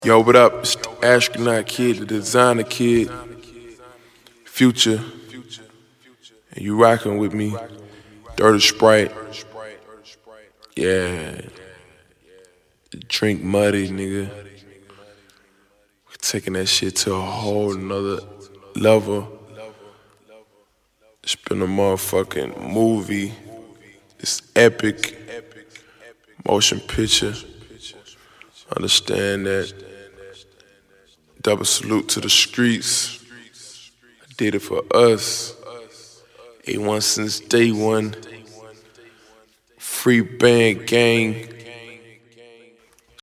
Yo, what up? It's the astronaut kid, the designer kid, Future, and you rockin' with me, Dirty Sprite. Yeah, drink muddy, nigga. We're taking that shit to a whole nother level. It's been a motherfucking movie. It's epic. Motion picture. Understand that. Double salute to the streets. I did it for us. A1 since day one. Free band gang.